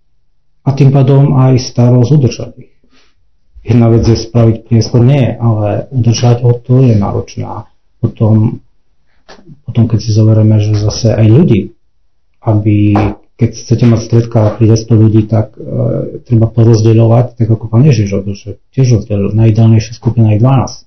a tým pádom aj starosť udržať ich. Jedna vec je spraviť priestor, nie, ale udržať ho, to je náročné. Potom, potom keď si zoberieme, že zase aj ľudí, aby keď chcete mať stredka a príde sto ľudí, tak e, treba porozdeľovať, tak ako pán Ježiš, že tiež rozdeľil. Najideálnejšia skupina je dvanásť.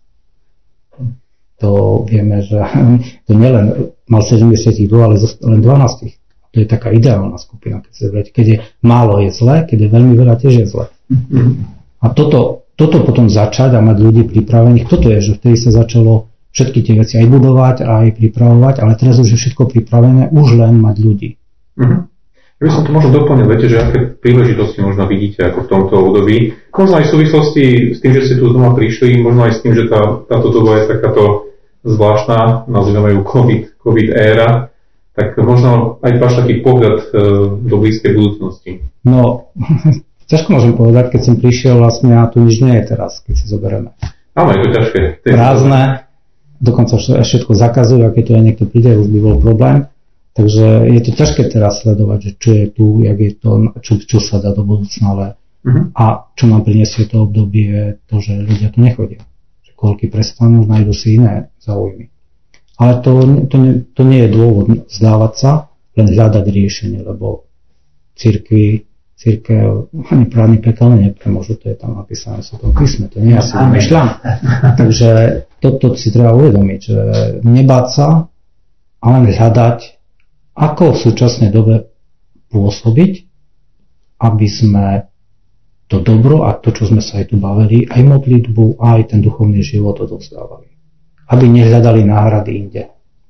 To vieme, že to nielen mal sedemdesiatdva, ale len dvanásť. To je taká ideálna skupina. Keď, sa, keď je málo je zle, keď je veľmi veľa tiež je zle. A toto, toto potom začať a mať ľudí pripravených, toto je, že vtedy sa začalo všetky tie veci aj budovať, aj pripravovať, ale teraz už je všetko pripravené, už len mať ľudí. Uh-huh. Ja by som to možno doplnil, viete, že aké príležitosti možno vidíte ako v tomto období. Možno aj v súvislosti s tým, že ste tu znova prišli, možno aj s tým, že tá, táto doba je takáto zvláštna, nazývame ju COVID, COVID éra, tak možno aj váš taký pohľad e, do blízkej budúcnosti. No, ťažko môžem povedať, keď som prišiel vlastne a tu nič nie je teraz, keď si zoberieme. Áno, je to ťažké. Prázdne, dokonca všetko zakazujú, a keď tu aj niekto príde, už by bol problém. Takže je to ťažké teraz sledovať, že čo je tu, jak je to, čo, čo sa dá do budúcna, ale uh-huh. a čo nám prinesie to obdobie, to, že ľudia tu nechodia. Že koľky prestanú, nájdu si iné záujmy. Ale to, to, nie, to nie je dôvod zdávať sa, len hľadať riešenie, lebo cirkvi, cirkev, ani prány pekelné nepremôžu, to je tam napísané v Svetom písme, to nie ja si vymýšľam. Takže toto si treba uvedomiť, že nebáť sa, ale hľadať, ako v súčasnej dobe pôsobiť, aby sme to dobro a to, čo sme sa aj tu bavili, aj modlitbu, aj ten duchovný život odovzdávali. Aby nehľadali náhrady inde.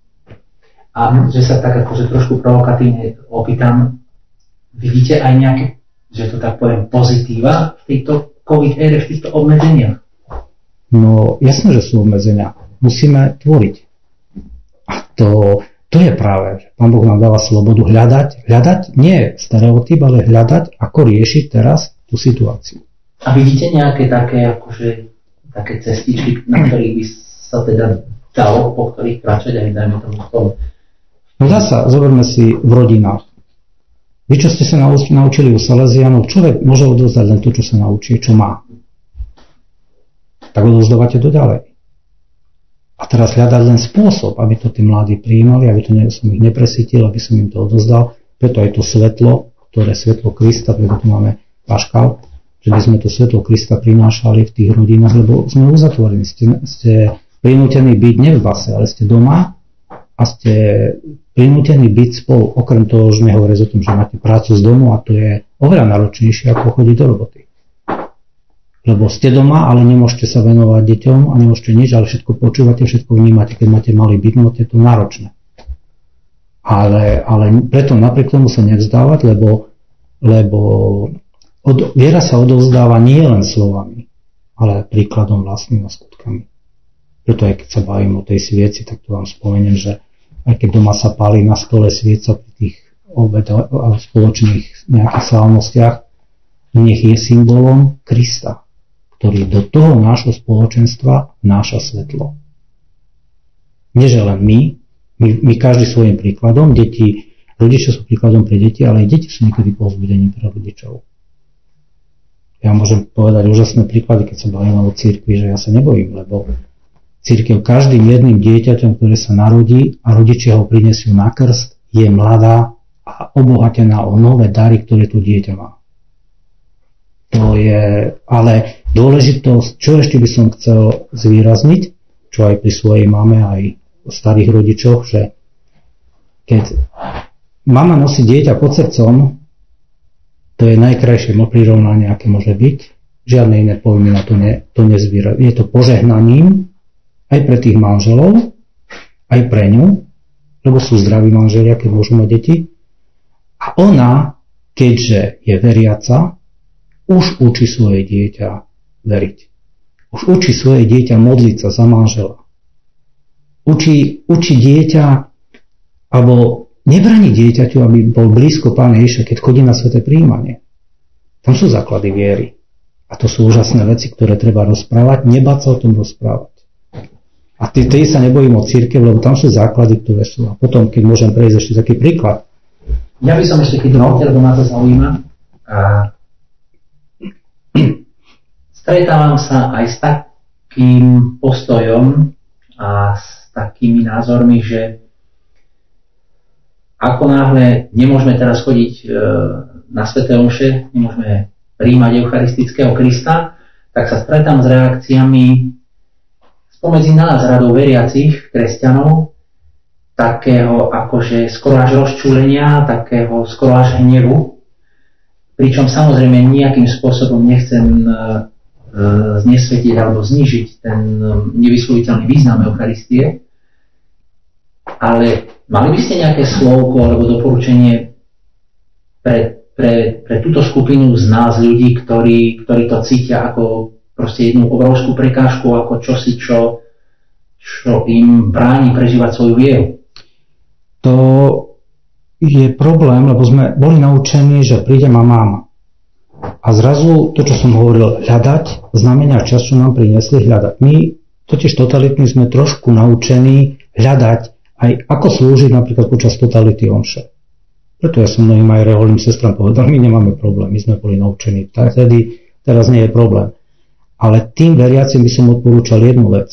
A že sa tak akože trošku provokatívne opýtam, vidíte aj nejaké, že to tak poviem, pozitíva v tejto COVID ére, v týchto obmedzeniach? No, jasné, že sú obmedzenia. Musíme tvoriť. A to, to je práve, že Pán Boh nám dáva slobodu hľadať, hľadať, nie stereotyp, ale hľadať, ako riešiť teraz tú situáciu. A vidíte nejaké také, akože, také cestičky, na ktorých by sa teda dalo, po ktorých kráčať aj dajme tomu v tom? No dá sa, zoberme si v rodinách. Vy, čo ste sa naučili u Salesianov, človek môže odovzdať len to, čo sa naučí, čo má. Tak odovzdávate to ďalej. A teraz hľadať len spôsob, aby to tí mladí prijímali, aby to ne, som ich nepresítil, aby som im to odozdal. Preto aj to svetlo, ktoré svetlo Krista, preto tu máme paškal, že by sme to svetlo Krista prinášali v tých rodinách, lebo sme uzatvorení. Ste, ste prinútení byť nie v base, ale ste doma a ste prinútení byť spolu. Okrem toho, že nehovorí o tom, že máte prácu z domu a to je oveľa náročnejšie, ako chodiť do roboty. Lebo ste doma, ale nemôžete sa venovať deťom a nemôžete nič, ale všetko počúvate, všetko vnímate. Keď máte malý byt, no je to náročné. Ale, ale preto napriek tomu sa nevzdávať, lebo, lebo od, viera sa odovzdáva nie len slovami, ale príkladom vlastným a skutkami. Preto aj keď sa bavím o tej svieci, tak to vám spomeniem, že aj keď doma sa pálí na stole svieca pri tých obedách a spoločných nejakých slávnostiach, nech je symbolom Krista, ktorý do toho nášho spoločenstva vnáša svetlo. Nie že len my, my, my každý svojím príkladom, deti, rodičia sú príkladom pre deti, ale aj deti sú niekedy povzbudením pre rodičov. Ja môžem povedať úžasné príklady, keď sa bavím o cirkvi, že ja sa nebojím, lebo cirkev každým jedným dieťaťom, ktoré sa narodí a rodičia ho prinesú na krst, je mladá a obohatená o nové dary, ktoré tu dieťa má. To je, ale dôležitosť, čo ešte by som chcel zvýrazniť, čo aj pri svojej mame, aj starých rodičoch, že keď mama nosí dieťa pod srdcom, to je najkrajšie prirovnanie, aké môže byť. Žiadne iné pojmy na to, ne, to nezvíra. Je to požehnaním aj pre tých manželov, aj pre ňu, lebo sú zdraví manželia, keď môžu mať deti. A ona, keďže je veriaca, už učí svoje dieťa veriť. Už učí svoje dieťa modliť sa za manžela. Učí, učí dieťa, alebo nebraní dieťaťu, aby bol blízko Pána Ježiša, keď chodí na sväté prijímanie. Tam sú základy viery. A to sú úžasné veci, ktoré treba rozprávať, nebáť sa o tom rozprávať. A ty, ty sa nebojím o cirkev, lebo tam sú základy, ktoré sú. A potom, keď môžem prejsť ešte taký príklad. Ja by som ešte, keď dovolte, lebo ma to zaujíma, a stretávam sa aj s takým postojom a s takými názormi, že ako náhle nemôžeme teraz chodiť na sväté omše, nemôžeme prijímať eucharistického Krista, tak sa stretám s reakciami spomedzi nás, radou veriacich kresťanov, takého akože skoro až rozčúlenia, takého skoro až hnevu, pričom samozrejme nejakým spôsobom nechcem znesvetiť alebo znižiť ten nevysloviteľný význam Eucharistie, ale mali by ste nejaké slovko alebo doporučenie pre, pre, pre túto skupinu z nás ľudí, ktorí, ktorí to cítia ako proste jednu obrovskú prekážku, ako čosi, čo, čo im bráni prežívať svoju vieru? To je problém, lebo sme boli naučení, že príde ma máma. A zrazu to, čo som hovoril, hľadať, znamenia čas, čo nám priniesli, hľadať. My totiž totalitní sme trošku naučení hľadať aj ako slúžiť napríklad počas totality omše. Preto ja som mnohým aj reholným sestram povedal, my nemáme problém, my sme boli naučení. Tedy teraz nie je problém. Ale tým veriacim by som odporúčal jednu vec.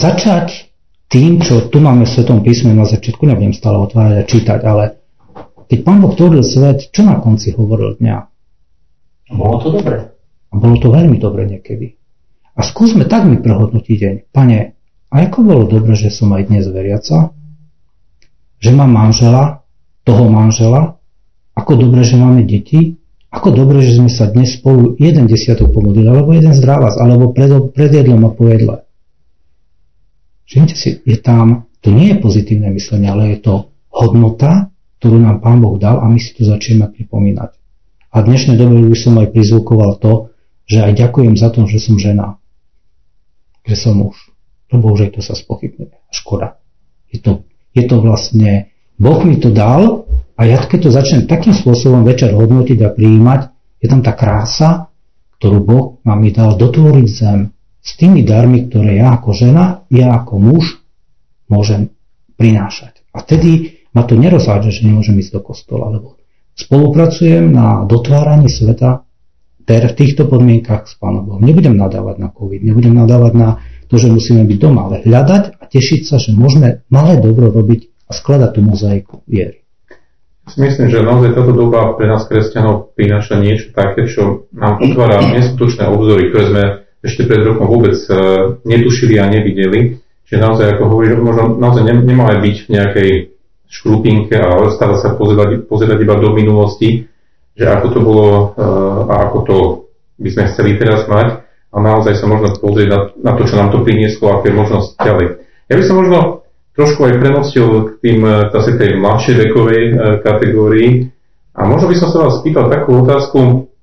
Začať tým, čo tu máme v Svetom písme na začiatku, nebudem stále otvárať a čítať, ale keď Pán Boh tvoril svet, čo na konci hovoril dňa? Bolo to dobre. A bolo to veľmi dobre niekedy. A skúsme tak mi prehodnotiť deň. Pane, a ako bolo dobre, že som aj dnes veriaca? Že mám manžela, toho manžela? Ako dobre, že máme deti? Ako dobre, že sme sa dnes spolu jeden desiatok pomodlili, alebo jeden zdravás, alebo pred, pred jedlom a po jedle. Všimte si, je tam, to nie je pozitívne myslenie, ale je to hodnota, ktorú nám Pán Boh dal a my si to začneme pripomínať. A v dnešnej dobe by som aj prizvukoval to, že aj ďakujem za to, že som žena. Že som muž. Lebo už aj to sa spochybňuje. Škoda. Je to, je to vlastne, Boh mi to dal a ja keď to začnem takým spôsobom večer hodnotiť a prijímať, je tam tá krása, ktorú Boh nám mi dal dotvoriť zem s tými darmi, ktoré ja ako žena, ja ako muž môžem prinášať. A tedy ma to nerozhádže, že nemôžem ísť do kostola, lebo spolupracujem na dotváraní sveta v týchto podmienkach s Pánom Bohom. Nebudem nadávať na COVID, nebudem nadávať na to, že musíme byť doma, ale hľadať a tešiť sa, že môžeme malé dobro robiť a skladať tú mozaiku viery. Myslím, že naozaj táto doba pre nás kresťanov prináša niečo také, čo nám otvára neskutočné obzory, ktoré sme ešte pred rokom vôbec netušili a nevideli. Čiže naozaj, ako hovoríš, možno naozaj nemáme byť v nejakej škrupinke a stále sa pozerať, pozerať iba do minulosti, že ako to bolo a ako to by sme chceli teraz mať, a naozaj sa možno pozrieť na, na to, čo nám to prinieslo, aké možnosť ďalej. Ja by som možno trošku aj premostil k tým zase tej mladšej vekovej kategórii a možno by som sa vás spýtal takú otázku,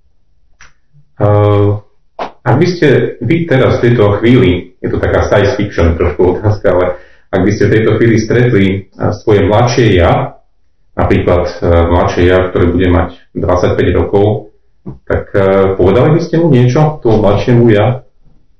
uh, ak by ste vy teraz v tejto chvíli, je to taká science fiction trošku otázka, ale ak by ste v tejto chvíli stretli svoje mladšie ja, napríklad mladšie ja, ktoré bude mať dvadsaťpäť rokov, tak povedali by ste mu niečo, tomu mladšiemu ja?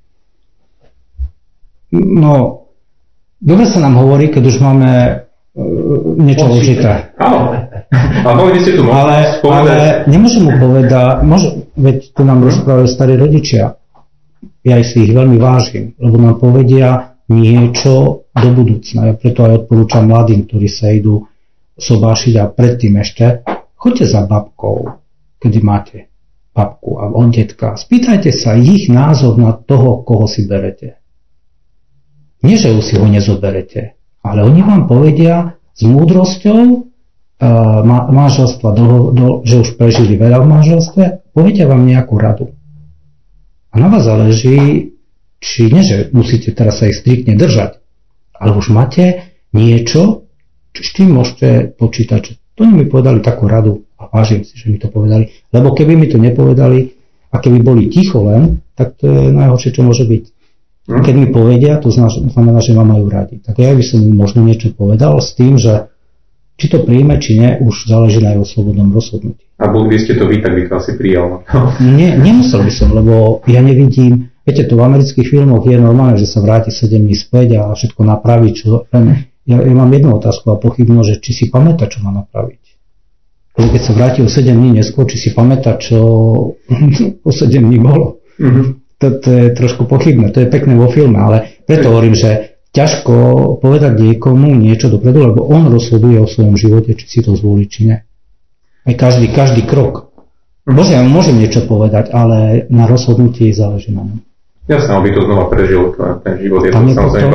No, dobre sa nám hovorí, keď už máme uh, niečo užité. Áno, ale mohli by ste tu ale, ale nemôžem mu povedať, môže, veď tu nám rozprávajú starí rodičia, ja si ich veľmi vážim, lebo nám povedia niečo do budúcna. Ja preto aj odporúčam mladým, ktorí sa idú sobášiť a predtým ešte, choďte za babkou, kedy máte babku a on detka. Spýtajte sa ich názor na toho, koho si berete. Nie, že už si ho nezoberete, ale oni vám povedia s múdrosťou uh, manželstva, do, do, že už prežili veľa v manželstve, povedia vám nejakú radu. A na vás záleží, či nie, že musíte teraz sa ich striktne držať, ale už máte niečo, s čím môžete počítať, že to mi povedali takú radu a vážim si, že mi to povedali, lebo keby mi to nepovedali a keby boli ticho len, tak to je najhoršie, čo môže byť. Keď mi povedia, to znamená, že ma majú radi. Tak ja by som možno niečo povedal s tým, že či to príjme, či nie, už záleží na jeho slobodnom rozhodnutí. A bol by ste to vy, tak by to asi prijal. Nie, nemusel by som, lebo ja nevidím, viete, to v amerických filmoch je normálne, že sa vráti sedem dní späť a všetko napraví, čo ja, ja mám jednu otázku a pochybnosť, že či si pamätá, čo má napraviť. Lebo keď sa vráti o sedem dní neskôr, či si pamätá, čo o sedem dní bolo. Mm-hmm. To, to je trošku pochybné, to je pekné vo filme, ale preto hovorím, že ťažko povedať niekomu niečo dopredu, lebo on rozhoduje o svojom živote, či si to zvolí, či nie. Aj každý, každý krok. Môžem, môžem niečo povedať, ale na rozhodnutí záleží na ňom. Jasné, aby to znova prežil, ten život je tam to samozrejme.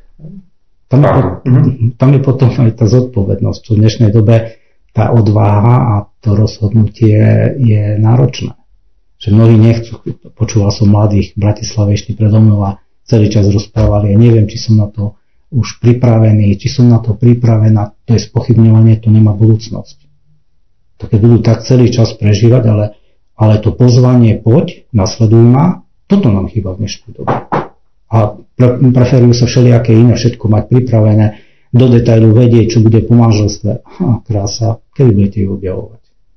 Tam, je potom, tam je potom aj tá zodpovednosť, čo v dnešnej dobe tá odvaha a to rozhodnutie je náročné. Že mnohí nechcú, počúval som mladých v Bratislave ešte predo mnou a celý čas rozprávali, ja neviem, či som na to už pripravený, či som na to pripravená, to je spochybňovanie, to nemá budúcnosť. To keď budú tak celý čas prežívať, ale, ale to pozvanie poď, nasleduj ma, toto nám chýba v dnešnej dobe. A pre, preferujú sa všelijaké iné, všetko mať pripravené, do detailu vedieť, čo bude po manželstve. Ha, krása, kedy budete ju objavovať?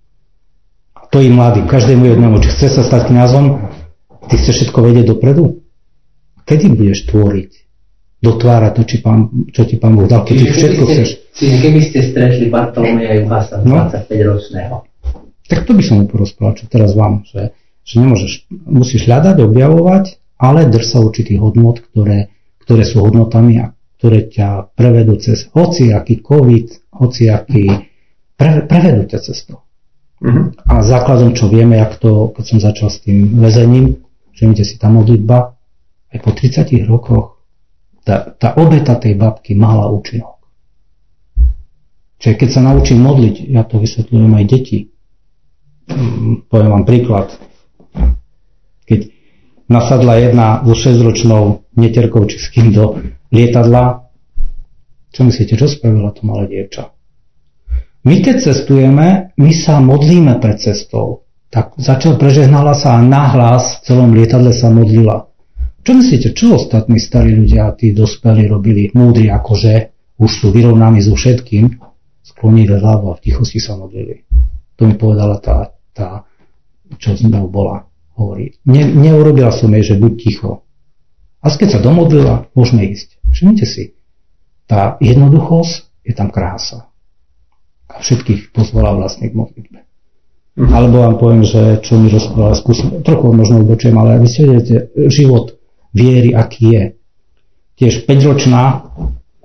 To i mladým, každému jednému, či chce sa stať kňazom, ty chceš všetko vedieť dopredu? Kedy budeš tvoriť? Dotvárať to, či pán, čo ti Pán Boh dal, keď čiže všetko ste, chceš. Čiže keby ste stretli Bartolomeja Juhasa, no, dvadsaťpäťročného. Tak to by som mu porozprával, čo teraz vám, že, že nemôžeš, musíš hľadať, objavovať, ale drž sa určitých hodnot, ktoré, ktoré sú hodnotami a ktoré ťa prevedú cez hociaký COVID, hociaký pre, prevedú tie cestou. Mm-hmm. A základom, čo vieme, jak to, keď som začal s tým väzením, že vidíte si tá modlitba, aj po tridsiatich rokoch tá, tá obeta tej babky mala účinok. Čiže keď sa naučím modliť, ja to vysvetľujem aj deti. Poviem vám príklad. Keď nasadla jedna so šesťročnou netierkou či s kým do lietadla, čo myslíte, čo spravila to malé dievča? My keď cestujeme, my sa modlíme pred cestou. Tak začal, prežehnala sa a nahlas v celom lietadle sa modlila. Čo myslíte, čo ostatní starí ľudia, tí dospelí robili, múdri akože, už sú vyrovnaní so všetkým, sklonili hlavu a v tichosti sa modlili. To mi povedala tá, tá čo z mnou bola. Hovorí, ne, neurobila som jej, že buď ticho. A keď sa domodlila, môžeme ísť. Všimnite si, tá jednoduchosť je tam krása. A všetkých pozvala vlastne k modlitbe. Mm-hmm. Alebo vám poviem, že čo mi rozprávala, skúsim, trochu možno ubočujem, ale vy si vedete, život viery, aký je. Tiež päťročná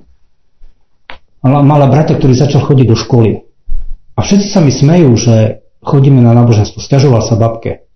mala brata, ktorý začal chodiť do školy. A všetci sa mi smejú, že chodíme na náboženstvo. Sťažoval sa babke.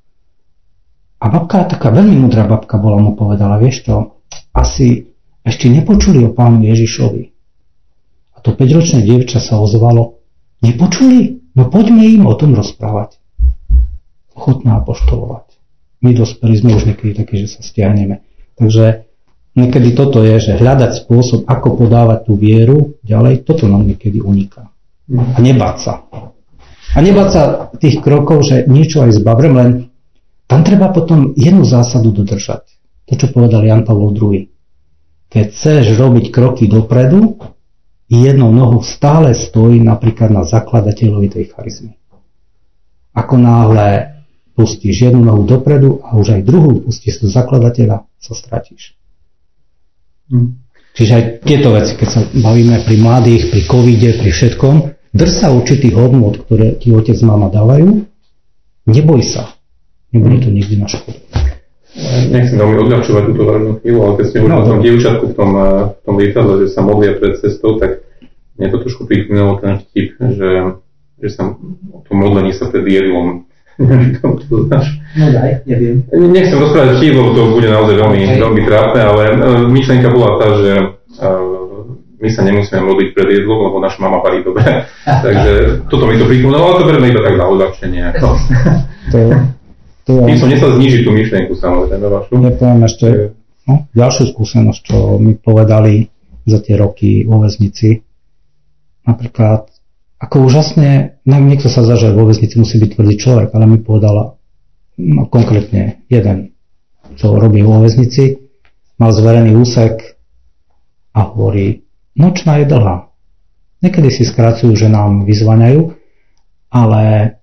A babka, taká veľmi múdra babka bola, mu povedala, vieš čo, asi ešte nepočuli o Pánu Ježišovi. A to päťročné dievča sa ozvalo, nepočuli? No poďme im o tom rozprávať. Ochotná apoštolovať. My dospeli sme už niekedy takí, že sa stiahneme. Takže niekedy toto je, že hľadať spôsob, ako podávať tú vieru ďalej, toto nám niekedy uniká. A nebáť sa. A nebáť sa tých krokov, že niečo aj zbavrem, len tam treba potom jednu zásadu dodržať. To, čo povedal Jan Pavol druhý. Keď chceš robiť kroky dopredu, jednou nohou stále stojí napríklad na zakladateľovi tej charizmy. Ako náhle pustíš jednu nohu dopredu a už aj druhú pustíš do zakladateľa, sa stratíš. Hmm. Čiže aj tieto veci, keď sa bavíme pri mladých, pri covide, pri všetkom, drž sa určitých hodnôt, ktoré ti otec, mama dávajú, neboj sa. Nebude to nikdy na škodu. Nechcem veľmi odľahčovať túto vážnu chvíľu, ale keď ste hovorili o tom dievčatku v tom, v tom lietadle, že sa modlia pred cestou, tak mne to trošku pripomínalo ten vtip, že, že sa o tom modlení sa pred jedlom. To znáš? No daj, neviem. Nechcem rozprávať vtip, lebo to bude naozaj veľmi, okay. veľmi trápne, ale myšlienka bola tá, že my sa nemusíme modliť pred jedlom, lebo naša mama varí dobre. Takže toto mi to pripomínalo, ale to berme iba tak na odľahčenie. To To Tým som nechcel znížiť tú myšlienku, samozrejme, vašu. Ja poviem ešte no, ďalšiu skúsenosť, čo mi povedali za tie roky vo väznici. Napríklad, ako úžasne, no, niekto sa zdá, že vo väznici musí byť tvrdý človek, ale mi povedala no, konkrétne jeden, čo robí vo väznici, mal zverený úsek a hovorí, nočná je dlhá. Niekedy si skracujú, že nám vyzvaňajú, ale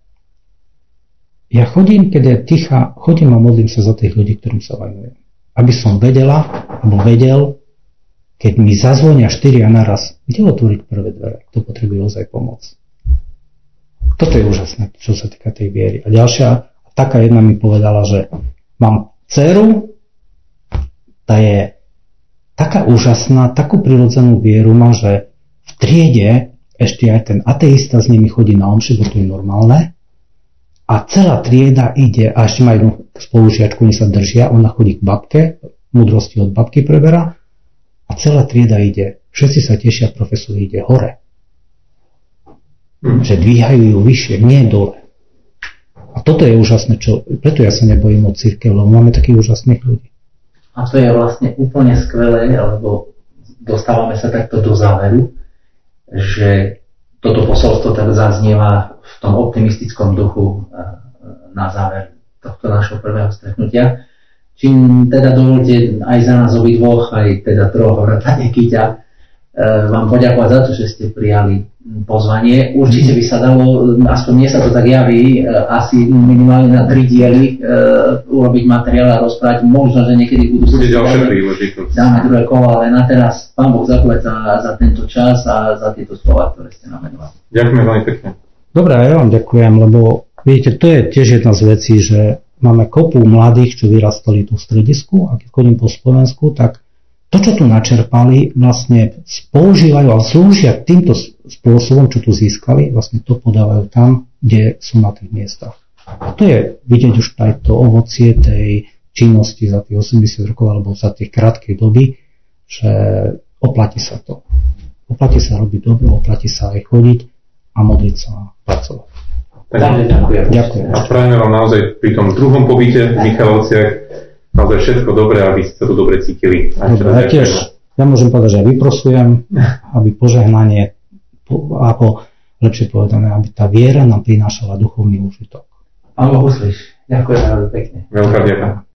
ja chodím, keď je ticha, chodím a modlím sa za tých ľudí, ktorým sa venujem. Aby som vedela, alebo vedel, keď mi zazvonia štyria naraz, kde otvoriť prvé dvere, kto potrebuje ozaj pomoc. Toto je úžasné, čo sa týka tej viery. A ďalšia, taká jedna mi povedala, že mám dceru, tá je taká úžasná, takú prirodzenú vieru má, že v triede ešte aj ten ateista s nimi chodí na omši, bo to je normálne. A celá trieda ide, a ešte majú spolužiačku, oni sa držia, ona chodí k babke, múdrosti od babky preberá, a celá trieda ide. Všetci sa tešia, profesor ide hore. Mm. Že dvíhajú ju vyššie, nie dole. A toto je úžasné, čo, preto ja sa nebojím od cirkev, lebo máme takých úžasných ľudí. A to je vlastne úplne skvelé, lebo dostávame sa takto do záveru, že toto posolstvo tak zaznieva v tom optimistickom duchu na záver tohto našho prvého stretnutia. Čím teda dovolte aj za nás obidvoch, aj teda troch vrátane Kyťa, vám poďakovať za to, že ste prijali pozvanie. Určite by sa dalo, aspoň mne sa to tak javí, asi minimálne na tri diely urobiť materiál a rozprávať. Možno, že niekedy budú Bude ďalšie príležitosti. Dáme druhé kolo, ale na teraz Pán Boh zapovedať za, za tento čas a za tieto slova, ktoré ste nám venovali. Ďakujem veľmi pekne. Dobre, ja vám ďakujem, lebo viete, to je tiež jedna z vecí, že máme kopu mladých, čo vyrastali tu v stredisku, a keď chodím po Slovensku, tak to, čo tu načerpali, vlastne používajú a slúžia týmto spôsobom, čo tu získali, vlastne to podávajú tam, kde sú na tých miestach. A to je vidieť už aj to ovocie tej činnosti za tých osemdesiat rokov alebo za tých krátkej doby, že oplatí sa to. Oplatí sa robiť dobre, oplatí sa aj chodiť a modliť sa a pracovať. Takže ďakujem. Ďakujem. A prajeme vám naozaj pri tom druhom pobyte v Michalovciach naozaj všetko dobré, aby ste sa tu dobre cítili. Dobre, ja tiež, ja môžem povedať, že aj vyprosujem, aby požehnanie, ako lepšie povedané, aby tá viera nám prinášala duchovný úžitok. Áno, uslíš. Ďakujem veľmi pekne. Veľká ďakujem.